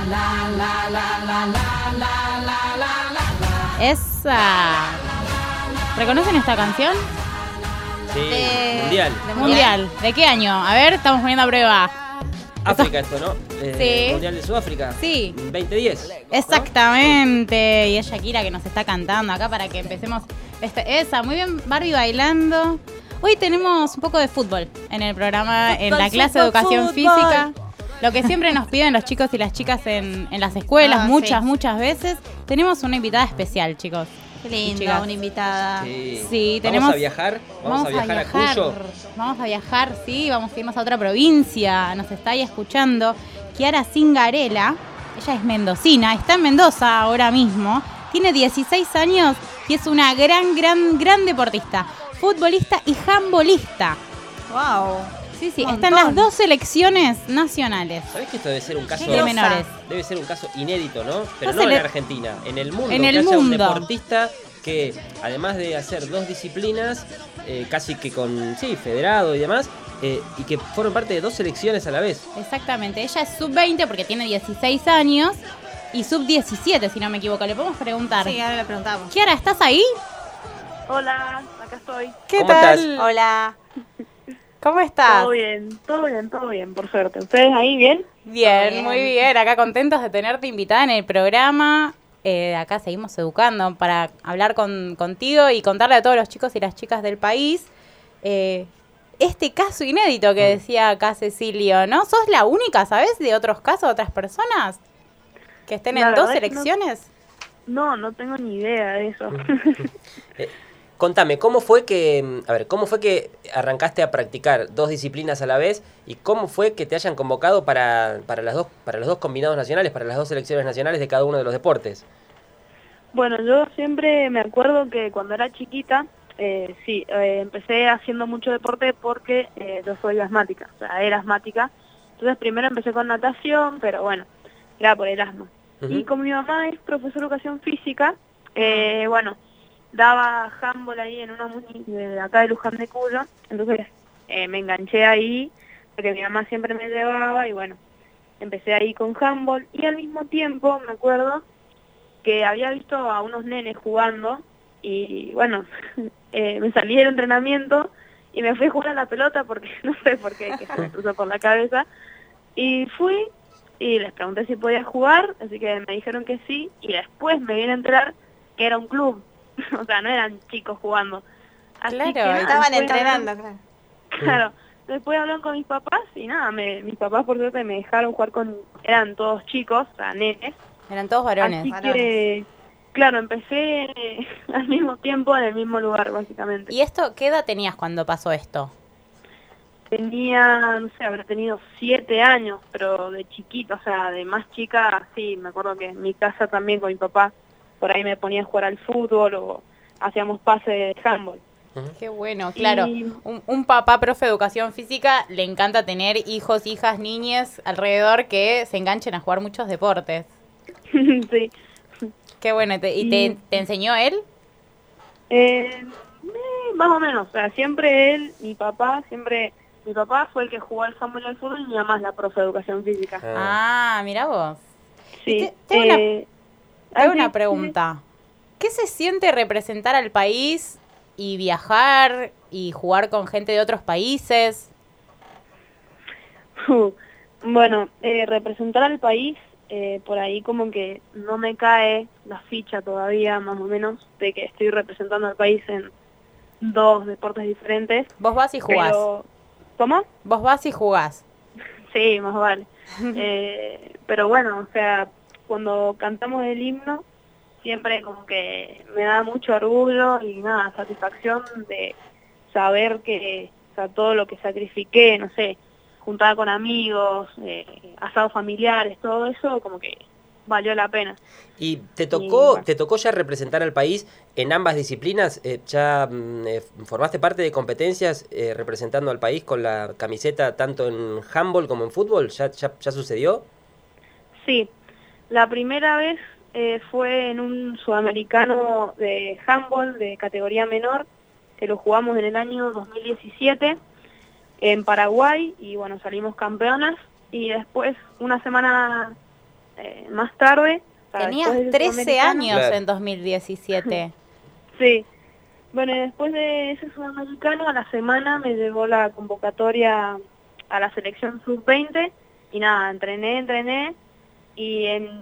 Esa. ¿Reconocen esta canción? Sí, mundial. Mundial. ¿De qué año? A ver, estamos poniendo a prueba. África esto, ¿no? Sí. Mundial de Sudáfrica. Sí. 2010. Exactamente. Y es Shakira que nos está cantando acá para que empecemos. Esa, muy bien, Barbie bailando. Hoy tenemos un poco de fútbol en el programa, en la clase de educación física. Lo que siempre nos piden los chicos y las chicas en las escuelas, muchas veces. Tenemos una invitada especial, chicos. Qué linda, una invitada. Sí, tenemos. ¿Vamos a viajar? ¿Vamos a viajar a Cuyo? Vamos a viajar, sí, vamos a irnos a otra provincia. Nos está ahí escuchando Kiara Cingarella. Ella es mendocina, está en Mendoza ahora mismo. Tiene 16 años y es una gran deportista. Futbolista y handbolista. Wow. Sí, está en las 2 selecciones nacionales. ¿Sabés que esto debe ser un caso de menores? Debe ser un caso inédito, ¿no? Pero No no se en Argentina, en el mundo. En el que haya un mundo. deportista que, además de hacer 2 disciplinas, casi que con, federado y demás, y que formen parte de 2 selecciones a la vez. Exactamente. Ella es sub-20 porque tiene 16 años y sub-17, si no me equivoco. Le podemos preguntar. Sí, ahora le preguntamos. Kiara, ¿estás ahí? Hola, acá estoy. ¿Qué ¿Cómo tal? estás? Hola. ¿Cómo estás? Todo bien, por suerte. ¿Ustedes ahí bien? Bien, muy bien. Acá contentos de tenerte invitada en el programa. Acá seguimos educando para hablar contigo y contarle a todos los chicos y las chicas del país este caso inédito que decía acá Cecilio, ¿no? ¿Sos la única, sabes, de otros casos, otras personas que estén en 2 selecciones? No tengo ni idea de eso. Contame, ¿cómo fue que arrancaste a practicar 2 disciplinas a la vez y cómo fue que te hayan convocado para los dos combinados nacionales, para las 2 selecciones nacionales de cada uno de los deportes? Bueno, yo siempre me acuerdo que cuando era chiquita, empecé haciendo mucho deporte porque yo soy asmática, o sea, era asmática. Entonces primero empecé con natación, pero bueno, era por el asma. Y como mi mamá es profesora de educación física, daba handball ahí en una de acá de Luján de Cuyo, entonces me enganché ahí porque mi mamá siempre me llevaba y bueno, empecé ahí con handball y al mismo tiempo me acuerdo que había visto a unos nenes jugando y bueno, me salí del entrenamiento y me fui a jugar a la pelota porque no sé por qué, que se me cruzó por la cabeza y fui y les pregunté si podía jugar, así que me dijeron que sí y después me vine a enterar que era un club. O sea, no eran chicos jugando. Así Claro, que, Estaban entrenando, claro. Claro. Después hablaron con mis papás y nada, mis papás por suerte me dejaron jugar eran todos chicos, o sea, nenes. Eran todos varones. Así que, claro, empecé al mismo tiempo en el mismo lugar, básicamente. ¿Y esto, qué edad tenías cuando pasó esto? Tenía, no sé, habré tenido 7 años, pero de chiquita, o sea, de más chica, sí, me acuerdo que en mi casa también con mi papá, por ahí me ponía a jugar al fútbol o hacíamos pase de handball. Qué bueno, claro. Un papá profe de educación física le encanta tener hijos, hijas, niñes alrededor que se enganchen a jugar muchos deportes. Sí. Qué bueno. ¿Y te enseñó él? Más o menos, o sea, siempre él, mi papá fue el que jugó al handball y al fútbol y mi mamá es la profe de educación física. Ah, mirá vos. Sí. Tengo una pregunta. ¿Qué se siente representar al país y viajar y jugar con gente de otros países? Bueno, representar al país, por ahí como que no me cae la ficha todavía, más o menos, de que estoy representando al país en 2 deportes diferentes. Vos vas y jugás. ¿Cómo? Vos vas y jugás. Sí, más vale. Pero bueno, o sea, cuando cantamos el himno, siempre como que me da mucho orgullo y nada, satisfacción de saber que, o sea, todo lo que sacrifiqué, no sé, juntada con amigos, asados familiares, todo eso, como que valió la pena. ¿Y te tocó ya representar al país en ambas disciplinas? ¿Formaste parte de competencias representando al país con la camiseta tanto en handball como en fútbol? ¿Ya sucedió? Sí, la primera vez fue en un sudamericano de handball de categoría menor, que lo jugamos en el año 2017 en Paraguay y bueno, salimos campeonas y después una semana más tarde. O sea, Tenías después del 13 Sudamericano. años Claro. en 2017. Sí. Bueno, y después de ese Sudamericano, a la semana me llegó la convocatoria a la selección sub-20 y nada, entrené y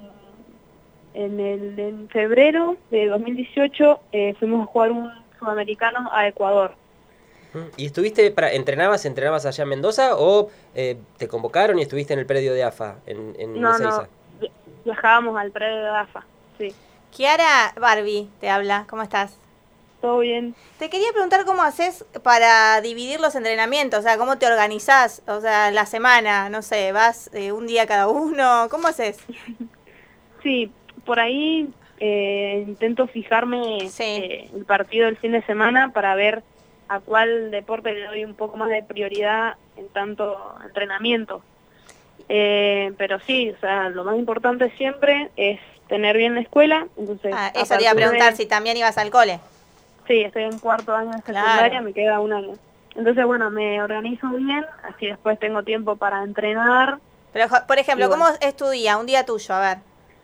en febrero de 2018 fuimos a jugar un Sudamericano a Ecuador. ¿Y entrenabas allá en Mendoza o te convocaron y estuviste en el predio de AFA en No, Ezeiza? viajábamos al predio de AFA, sí. Kiara, Barbie te habla, ¿cómo estás? Todo bien. Te quería preguntar cómo haces para dividir los entrenamientos, o sea, cómo te organizás, o sea, la semana, no sé, vas un día cada uno, ¿cómo haces? Sí, por ahí intento fijarme Sí. el partido del fin de semana para ver a cuál deporte le doy un poco más de prioridad en tanto entrenamiento. Pero sí, o sea, lo más importante siempre es tener bien la escuela. Entonces, Eso te iba a preguntar, si también ibas al cole. Sí, estoy en cuarto año de secundaria, me queda un año. Entonces, bueno, me organizo bien, así después tengo tiempo para entrenar. Pero, por ejemplo, Y bueno. ¿cómo es tu día, un día tuyo? A ver.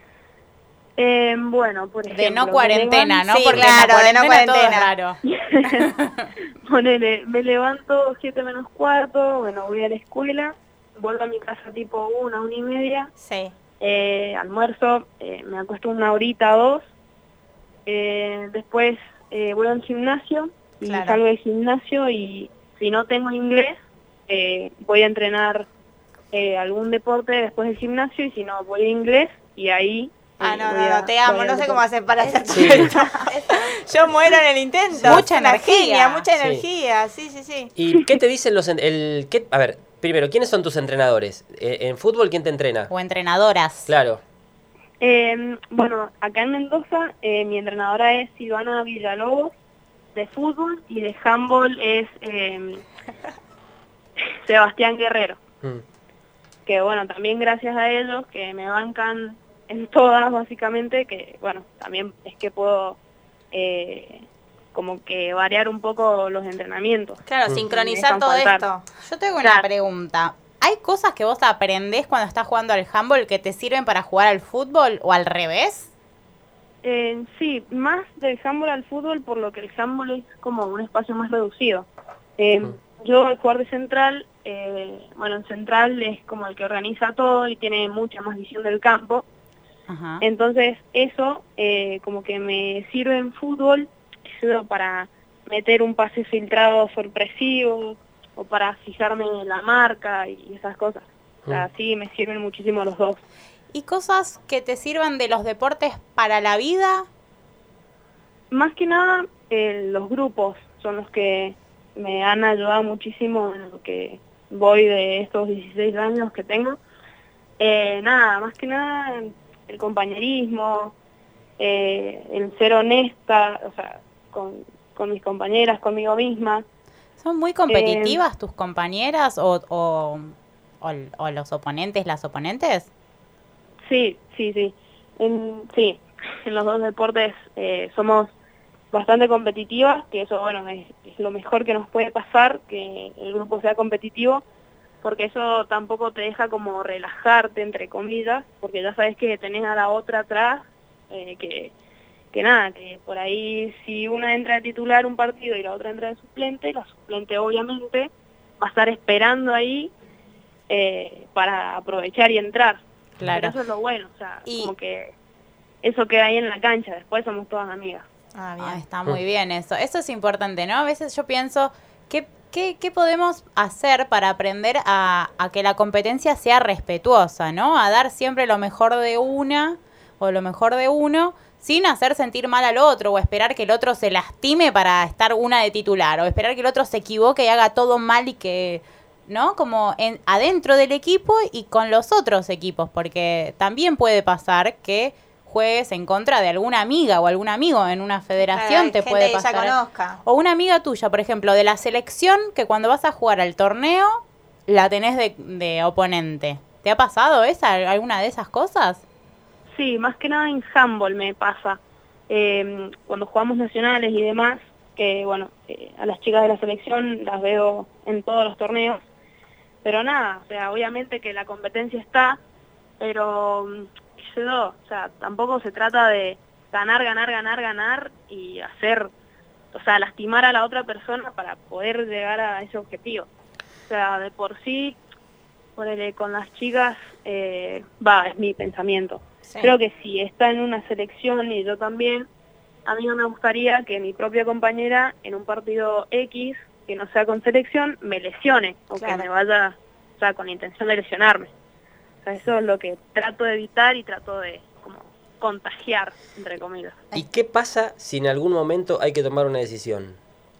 Bueno, por ejemplo... De no cuarentena, ¿no? Sí, Porque claro, de no en la cuarentena cuarentena. todo es raro. Ponele, me levanto 7 menos cuarto, bueno, voy a la escuela, vuelvo a mi casa tipo 1:30, Sí. almuerzo, me acuesto 1 horita, 2, después voy al gimnasio y Claro. salgo del gimnasio y si no tengo inglés, voy a entrenar algún deporte después del gimnasio y si no, voy a inglés y ahí... No, te amo, no sé cómo hacer para hacer Sí. esto. Yo muero en el intento. Mucha Es una energía. genia, mucha Sí. energía, sí. ¿Y qué te dicen a ver, primero, ¿quiénes son tus entrenadores? ¿En fútbol quién te entrena? O entrenadoras. Claro. Bueno, acá en Mendoza mi entrenadora es Silvana Villalobos, de fútbol, y de handball es Sebastián Guerrero. Que bueno, también gracias a ellos que me bancan en todas básicamente, que bueno, también es que puedo como que variar un poco los entrenamientos. Claro, sincronizar Me todo dejan faltar. esto. Yo tengo una pregunta. ¿Hay cosas que vos aprendés cuando estás jugando al handball que te sirven para jugar al fútbol o al revés? Sí, más del handball al fútbol, por lo que el handball es como un espacio más reducido. Yo al jugar de central, bueno, en central es como el que organiza todo y tiene mucha más visión del campo. Ajá. Entonces eso como que me sirve en fútbol, sirve para meter un pase filtrado sorpresivo o para fijarme en la marca y esas cosas. O sea, sí me sirven muchísimo los dos. ¿Y cosas que te sirvan de los deportes para la vida? Más que nada los grupos son los que me han ayudado muchísimo en lo que voy de estos 16 años que tengo. Nada, más que nada el compañerismo, el ser honesta, o sea, con mis compañeras, conmigo misma. ¿Son muy competitivas tus compañeras o los oponentes, las oponentes? Sí. Sí, en los dos deportes somos bastante competitivas, que eso, bueno, es lo mejor que nos puede pasar, que el grupo sea competitivo, porque eso tampoco te deja como relajarte, entre comillas, porque ya sabes que tenés a la otra atrás, que nada, que por ahí si una entra de titular un partido y la otra entra de suplente, la suplente obviamente va a estar esperando ahí para aprovechar y entrar. Claro. Pero eso es lo bueno, o sea, Y- como que eso queda ahí en la cancha, después somos todas amigas. Ah, está muy bien eso. Eso es importante, ¿no? A veces yo pienso, ¿qué podemos hacer para aprender a que la competencia sea respetuosa, ¿no? A dar siempre lo mejor de una o lo mejor de uno sin hacer sentir mal al otro o esperar que el otro se lastime para estar una de titular o esperar que el otro se equivoque y haga todo mal y que... ¿no? Como adentro del equipo y con los otros equipos, porque también puede pasar que juegues en contra de alguna amiga o algún amigo en una federación, Claro, te hay puede gente que ya pasar. conozca. O una amiga tuya, por ejemplo, de la selección, que cuando vas a jugar al torneo, la tenés de oponente. ¿Te ha pasado alguna de esas cosas? Sí, más que nada en handball me pasa. Cuando jugamos nacionales y demás, que bueno, a las chicas de la selección las veo en todos los torneos, pero nada, o sea, obviamente que la competencia está, pero sé yo, o sea, tampoco se trata de ganar y hacer, o sea, lastimar a la otra persona para poder llegar a ese objetivo. O sea, de por sí, ponele, con las chicas, es mi pensamiento. Sí. Creo que si está en una selección y yo también, a mí no me gustaría que mi propia compañera en un partido X, que no sea con selección, me lesione o Claro. que me vaya, o sea, con la intención de lesionarme. O sea, eso es lo que trato de evitar y trato de como contagiar, entre comillas. ¿Y qué pasa si en algún momento hay que tomar una decisión?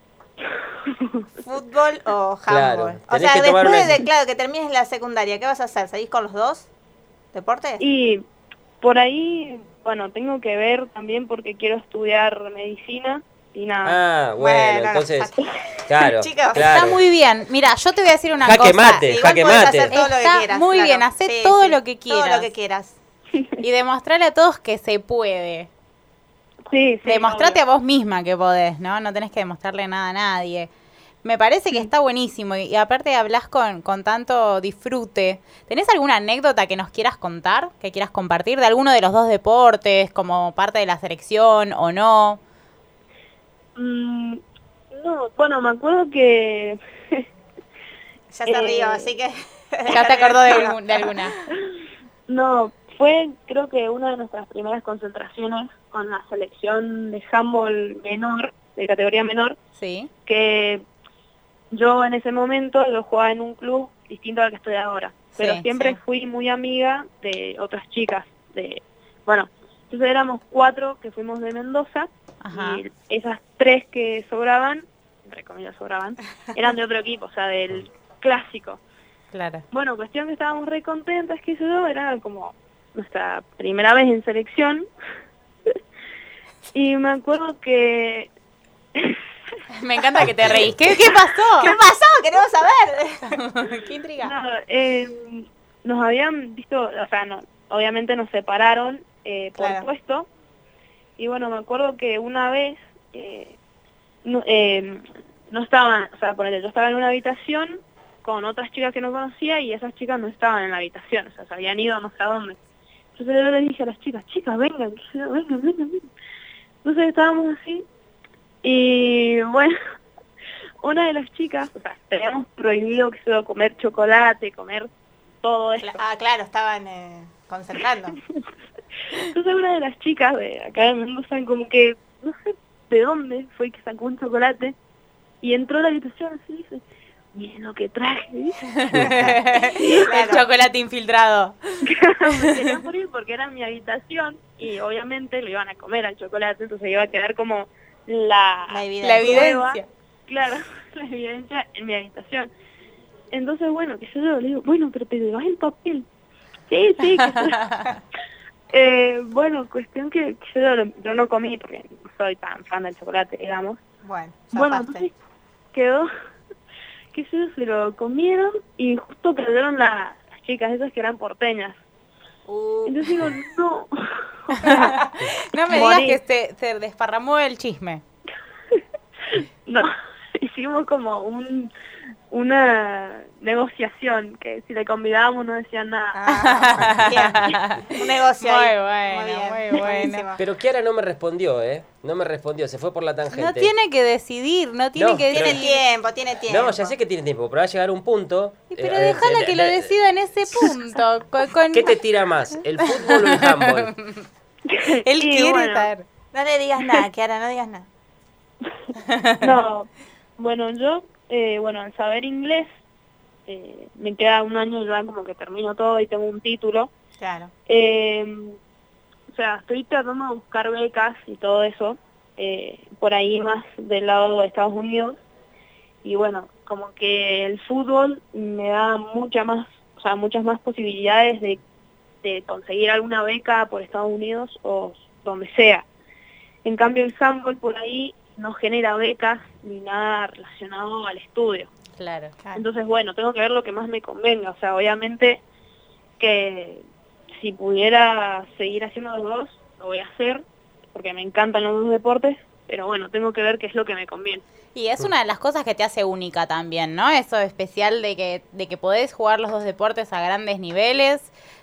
¿Fútbol o Claro, handball? O tenés sea, que tomar después una de, claro, que termines la secundaria, ¿qué vas a hacer? ¿Seguís con los dos deportes? Y por ahí, bueno, tengo que ver también porque quiero estudiar medicina y nada. Ah, bueno, Bueno, entonces, no. claro, Chicos, claro. Está muy bien. Mira, yo te voy a decir una Jaque cosa. mate. Igual jaque podés mate. hacer todo lo que Está quieras. muy claro. bien, hacé todo lo que Todo lo quieras. que quieras. Y demostrarle a todos que se puede. Sí, sí. Demostrate obvio. a vos misma que podés, ¿no? No tenés que demostrarle nada a nadie. Me parece que está buenísimo y aparte hablas con tanto disfrute. ¿Tenés alguna anécdota que nos quieras contar, que quieras compartir de alguno de los dos deportes, como parte de la selección o no? No, bueno, me acuerdo que... Ya se rió, así que... Ya te acordó de alguna. No, fue creo que una de nuestras primeras concentraciones con la selección de handball menor, de categoría menor, Sí. que yo en ese momento yo jugaba en un club distinto al que estoy ahora, pero Sí, siempre sí. fui muy amiga de otras chicas, bueno, entonces éramos 4 que fuimos de Mendoza, Ajá. y esas 3 que sobraban, entre comillas sobraban, eran de otro equipo, o sea, del clásico. Claro. Bueno, cuestión que estábamos re contentas, que eso era como nuestra primera vez en selección. Y me acuerdo que... Me encanta que te reís. ¿Qué pasó? ¿Qué pasó? Queremos saber. Qué intriga. no, nos habían visto, o sea, no, obviamente nos separaron por Claro. puesto. Y bueno, me acuerdo que una vez no estaban, o sea, ponele, yo estaba en una habitación con otras chicas que no conocía y esas chicas no estaban en la habitación, o sea, se habían ido no sé a dónde. Entonces yo les dije a las chicas, vengan, vengan. Entonces estábamos así y bueno, una de las chicas, o sea, teníamos prohibido que se iba a comer chocolate, comer todo esto. Ah, claro, estaban concentrando. Entonces una de las chicas de acá de Mendoza, como que, no sé de dónde fue que sacó un chocolate y entró a la habitación así y dice, miren lo que traje, ¿viste? El chocolate infiltrado. Me quería morir porque era mi habitación y obviamente lo iban a comer al chocolate, entonces iba a quedar como la La evidencia. La prueba, evidencia. claro, la evidencia en mi habitación. Entonces, bueno, que yo le digo, bueno, pero te llevas el papel. Sí, que bueno, cuestión que yo no comí porque no soy tan fan del chocolate, digamos. Bueno, Bueno, zafaste. entonces quedó, que se lo comieron y justo cayeron las chicas esas que eran porteñas. Entonces digo, no. No me Morí. digas que se desparramó el chisme. No, hicimos como una negociación, que si le convidábamos no decían nada. Ah, bien. Un negocio Muy ahí. bueno, bien. muy bueno. Buenísimo. Pero Kiara no me respondió, ¿eh? No me respondió, se fue por la tangente. No tiene que decidir, no tiene No, que Tiene decidir. tiene tiempo. No, ya sé que tiene tiempo, pero va a llegar un punto... Pero déjala que lo decida en ese punto. ¿Qué te tira más, el fútbol o el handball? Él Y quiere bueno, estar. No le digas nada, Kiara, no digas nada. No, bueno, yo, al saber inglés, me queda un año ya como que termino todo y tengo un título. Claro. O sea, estoy tratando de buscar becas y todo eso, por ahí más del lado de Estados Unidos. Y bueno, como que el fútbol me da muchas más posibilidades de conseguir alguna beca por Estados Unidos o donde sea. En cambio el handball por ahí no genera becas ni nada relacionado al estudio. Claro. Entonces, bueno, tengo que ver lo que más me convenga. O sea, obviamente que si pudiera seguir haciendo los dos, lo voy a hacer, porque me encantan los dos deportes, pero bueno, tengo que ver qué es lo que me conviene. Y es una de las cosas que te hace única también, ¿no? Eso especial de que podés jugar los dos deportes a grandes niveles,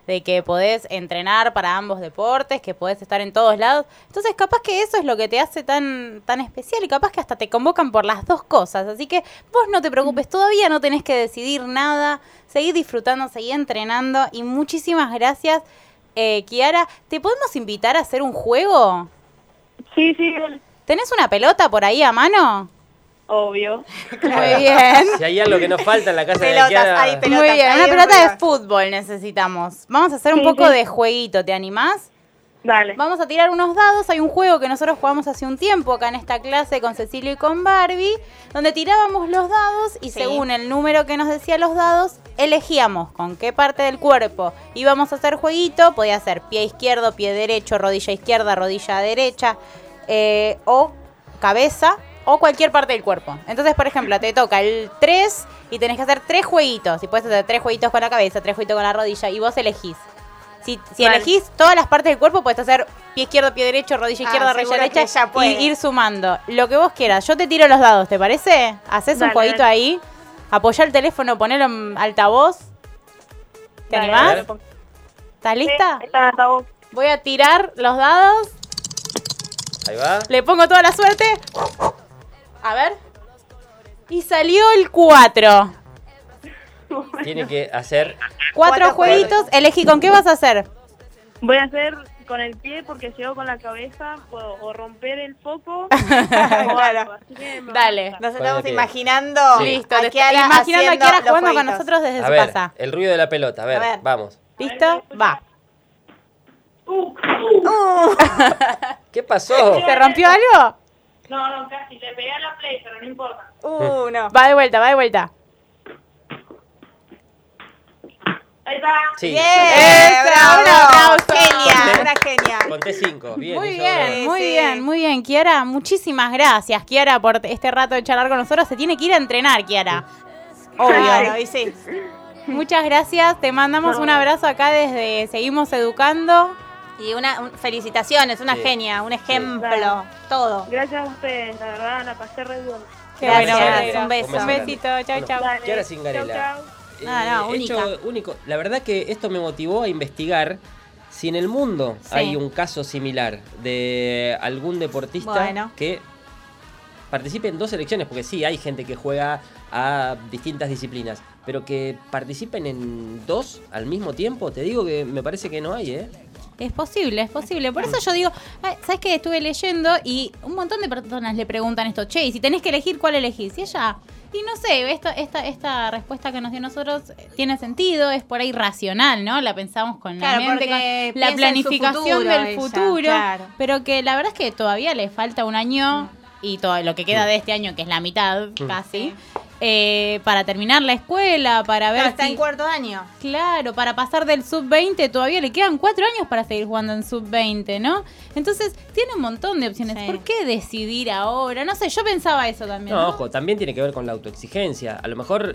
de que podés entrenar para ambos deportes, que podés estar en todos lados. Entonces, capaz que eso es lo que te hace tan especial y capaz que hasta te convocan por las dos cosas. Así que vos no te preocupes, todavía no tenés que decidir nada. Seguí disfrutando, seguí entrenando y muchísimas gracias, Kiara. ¿Te podemos invitar a hacer un juego? Sí. ¿Tenés una pelota por ahí a mano? Obvio. Muy bien. Si hay algo que nos falta en la casa Pelotas, de Kiara... hay pelotas. Muy bien, ahí una en pelota arriba. de fútbol necesitamos. Vamos a hacer un Sí, poco sí. de jueguito, ¿te animás? Dale. Vamos a tirar unos dados. Hay un juego que nosotros jugamos hace un tiempo acá en esta clase con Cecilio y con Barbie, donde tirábamos los dados y Sí. según el número que nos decía los dados, elegíamos con qué parte del cuerpo íbamos a hacer jueguito. Podía ser pie izquierdo, pie derecho, rodilla izquierda, rodilla derecha, o cabeza, o cualquier parte del cuerpo. Entonces, por ejemplo, te toca el 3 y tenés que hacer 3 jueguitos. Y puedes hacer 3 jueguitos con la cabeza, 3 jueguitos con la rodilla, y vos elegís. Si Vale. elegís todas las partes del cuerpo, puedes hacer pie izquierdo, pie derecho, rodilla izquierda, rodilla seguro que derecha, ella puede. y ir sumando. Lo que vos quieras. Yo te tiro los dados, ¿te parece? Haces un Dale, jueguito dale. ahí. Apoyá el teléfono, ponelo en altavoz. ¿Te Dale, animás? dale. ¿Estás lista? Sí, está hasta vos. Voy a tirar los dados. Ahí va. Le pongo toda la suerte. A ver. Y salió el 4. Tiene que hacer... 4 Cuatro jueguitos. Elegí con qué vas a hacer. Voy a hacer con el pie porque si hago con la cabeza puedo o romper el foco o algo. Así que me va a Dale. gustar. Nos estamos Con el pie. imaginando Sí. Listo. a te Kiara imaginando a haciendo Kiara los jugando con jueguitos. nosotros desde A su ver, casa. el ruido de la pelota. A ver, ver. vamos. ¿Listo? Va. ¿Qué pasó? ¿Se rompió algo? No, casi. Le pegué a la play, pero no importa. No. Va de vuelta, va de vuelta. Ahí está. Sí. Bien, Eso, un bravo. aplauso. Genia, una genia. Conté 5. Bien. Muy hizo bien, honor. muy Sí. bien, muy bien, Kiara. Muchísimas gracias, Kiara, por este rato de charlar con nosotros. Se tiene que ir a entrenar, Kiara. Obvio. Claro, y sí. Muchas gracias. Te mandamos No. un abrazo acá desde Seguimos Educando. Y felicitaciones, una Sí. genia, un ejemplo, Claro. todo. Gracias a ustedes, la verdad la pasé re bien. Qué Gracias, bueno, me alegra. un beso. Un besito, chau, Bueno, chau. Dale. Kiara Zingarella. Chau, chau. No, Hecho único. La verdad que esto me motivó a investigar si en el mundo Sí. hay un caso similar de algún deportista Bueno. que participe en 2 selecciones, porque sí, hay gente que juega a distintas disciplinas, pero que participen en 2 al mismo tiempo, te digo que me parece que no hay, ¿eh? Es posible, es posible. Por eso yo digo, ¿sabes qué? Estuve leyendo y un montón de personas le preguntan esto, che, y si tenés que elegir, ¿cuál elegís? Y ella, y no sé, esta respuesta que nos dio nosotros tiene sentido, es por ahí racional, ¿no? La pensamos con Claro, la mente, porque con la piensa en su planificación futuro del ella, futuro, claro. pero que la verdad es que todavía le falta un año y todo lo que queda de este año, que es la mitad casi, para terminar la escuela, para ver Claro, está si... en cuarto año. Claro, para pasar del sub-20 todavía le quedan 4 años para seguir jugando en sub-20, ¿no? Entonces, tiene un montón de opciones. Sí. ¿Por qué decidir ahora? No sé, yo pensaba eso también. No, ¿no? ojo, también tiene que ver con la autoexigencia. A lo mejor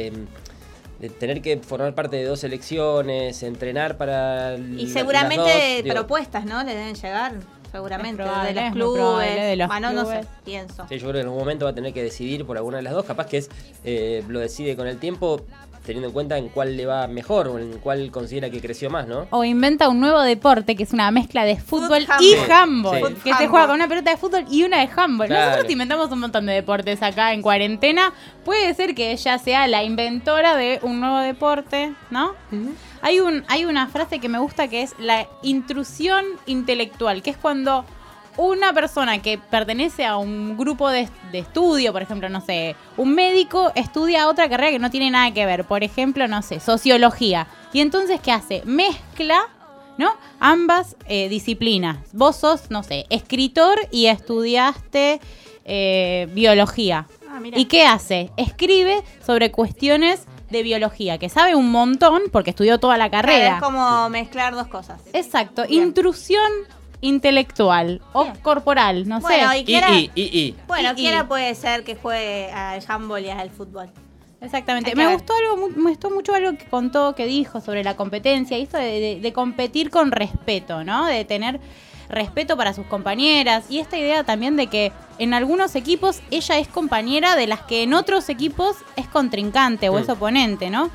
de tener que formar parte de 2 selecciones, entrenar para... Y las seguramente dos, digo, propuestas, ¿no? Le deben llegar, seguramente, Es probable, de los es muy probable, clubes. de los Bueno, no sé, clubes. pienso. Sí, yo creo que en algún momento va a tener que decidir por alguna de las 2. Capaz que lo decide con el tiempo, teniendo en cuenta en cuál le va mejor o en cuál considera que creció más, ¿no? O inventa un nuevo deporte que es una mezcla de fútbol Foot y handball. handball. Sí. Foot Que se handball. juega con una pelota de fútbol y una de handball. Claro. Nosotros inventamos un montón de deportes acá en cuarentena. Puede ser que ella sea la inventora de un nuevo deporte, ¿no? Hay una frase que me gusta que es la intrusión intelectual, que es cuando una persona que pertenece a un grupo de estudio, por ejemplo, no sé, un médico estudia otra carrera que no tiene nada que ver, por ejemplo, no sé, sociología. Y entonces, ¿qué hace? Mezcla, ¿no? Ambas disciplinas. Vos sos, no sé, escritor y estudiaste biología. Ah, mira. ¿Y qué hace? Escribe sobre cuestiones de biología, que sabe un montón porque estudió toda la Claro, carrera. es como mezclar dos cosas. Exacto, Bien. intrusión intelectual o Bien. corporal, no Bueno, sé. y Kiara, bueno, Y- Kiara puede ser que juegue al handball y al fútbol. Exactamente. Hay que Me ver. gustó mucho algo que contó, que dijo sobre la competencia y esto de competir con respeto, ¿no? De tener respeto para sus compañeras y esta idea también de que en algunos equipos ella es compañera de las que en otros equipos es contrincante o es oponente, ¿no?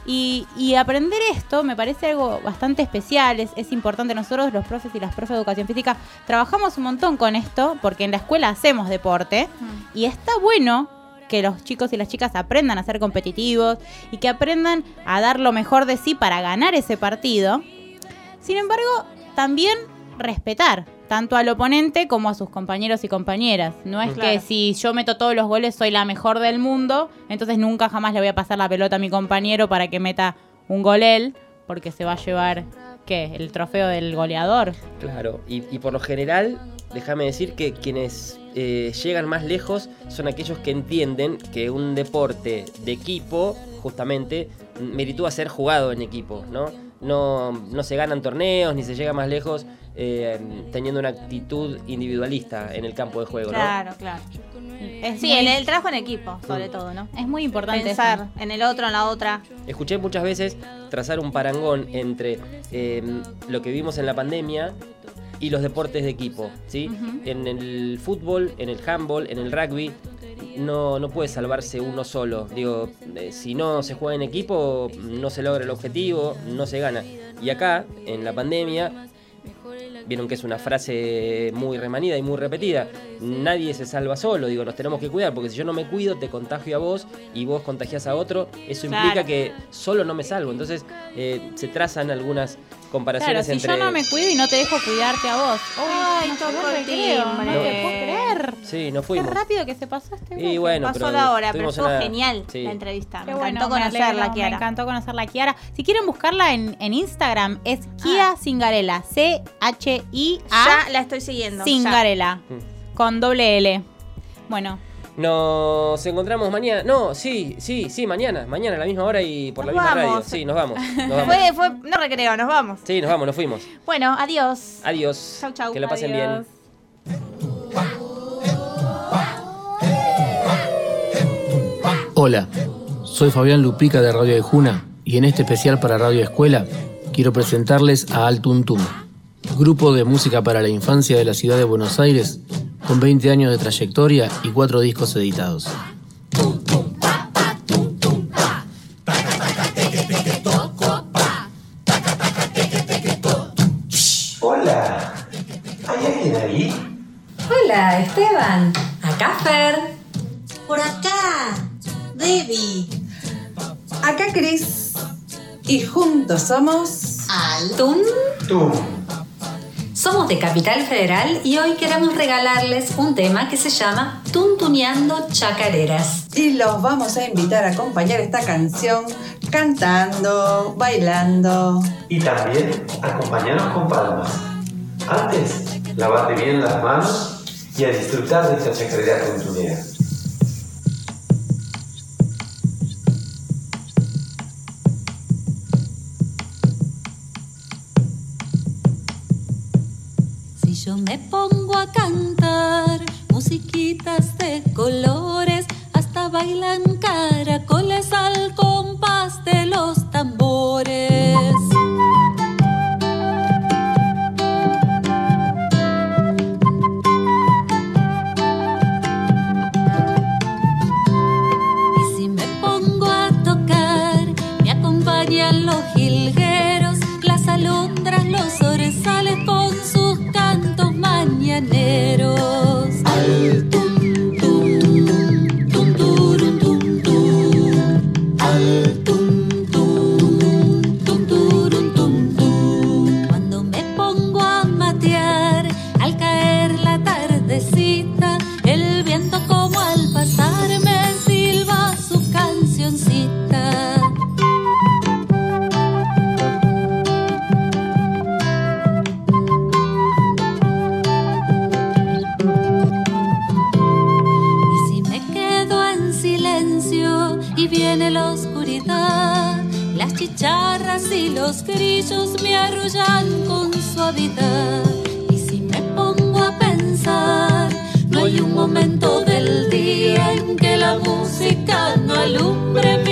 Y aprender esto me parece algo bastante especial, es importante. Nosotros los profes y las profes de educación física trabajamos un montón con esto, porque en la escuela hacemos deporte, y está bueno que los chicos y las chicas aprendan a ser competitivos y que aprendan a dar lo mejor de sí para ganar ese partido. Sin embargo, también respetar tanto al oponente como a sus compañeros y compañeras. No es que si yo meto todos los goles soy la mejor del mundo, entonces nunca jamás le voy a pasar la pelota a mi compañero para que meta un gol él, porque se va a llevar, ¿qué? El trofeo del goleador. Claro, y por lo general, déjame decir que quienes llegan más lejos son aquellos que entienden que un deporte de equipo, justamente, meritúa ser jugado en equipo, ¿no? No se ganan torneos ni se llega más lejos teniendo una actitud individualista en el campo de juego, claro, ¿no? Claro. En el trabajo en equipo, sobre todo, ¿no? Es muy importante pensar en el otro, en la otra. Escuché muchas veces trazar un parangón entre lo que vivimos en la pandemia y los deportes de equipo, ¿sí? En el fútbol, en el handball, en el rugby, no puede salvarse uno solo. Digo, si no se juega en equipo, no se logra el objetivo, no se gana. Y acá, en la pandemia, vieron que es una frase muy remanida y muy repetida: nadie se salva solo. Digo, nos tenemos que cuidar, porque si yo no me cuido, te contagio a vos y vos contagiás a otro. Eso implica que solo no me salvo. Entonces, se trazan algunas comparaciones entre... entre... si yo no me cuido y no te dejo cuidarte a vos. ¡Ay, tocó el timbre! No te puedo creer. Sí, nos fuimos. Qué rápido que se pasó este Y bueno, pasó la hora, pero estuvo genial la entrevista. Me encantó conocerla, Kiara. Me encantó conocerla, Kiara. Si quieren buscarla en Instagram, es Kia Cingarella. C-H-I-A. Ya la estoy siguiendo. Cingarella. Con doble L. Bueno. Nos encontramos mañana. No, sí, mañana. Mañana a la misma hora y por la misma radio. Sí, nos vamos. Fue no recreo, nos vamos. Sí, nos fuimos. Bueno, adiós. Adiós. Chau, chau. Que la pasen bien. Hola, soy Fabián Lupica de Radio de Juna y en este especial para Radio Escuela quiero presentarles a Al Tum Tum, grupo de música para la infancia de la ciudad de Buenos Aires con 20 años de trayectoria y 4 discos editados. Hola, ¿hay alguien ahí? Hola, Esteban. Acá Fer. Por acá, Debbie. Acá Cris. Y juntos somos... Al Tum Tum. Somos de Capital Federal y hoy queremos regalarles un tema que se llama Tuntuneando Chacareras. Y los vamos a invitar a acompañar esta canción cantando, bailando. Y también acompañarnos con palmas. Antes, lavate bien las manos y a disfrutar de esta chacarera tuntunera. Yo me pongo a cantar musiquitas de colores, hasta bailan caracoles al compás de los tambores. Y si me pongo a tocar, me acompañan los jilgueros, las alondras, los orzales con sus cantos mañaneros. Al tum tum, tum turum tum tum. Al tum tum, tum turum tum tum. Cuando me pongo a matear, al caer la tardecita, el viento como al pasar me silba su cancioncita. Y viene la oscuridad, las chicharras y los grillos me arrullan con suavidad. Y si me pongo a pensar, no hay un momento del día en que la música no alumbre mi